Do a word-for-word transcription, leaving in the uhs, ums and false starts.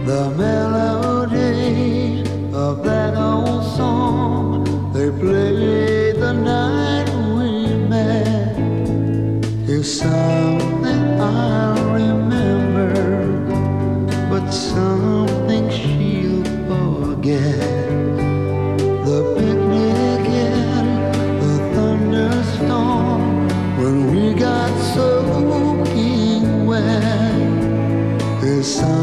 The melody of that old song they played the night we met is something I remember, but something she'll forget. The picnic in the thunderstorm when we got soaking wet is something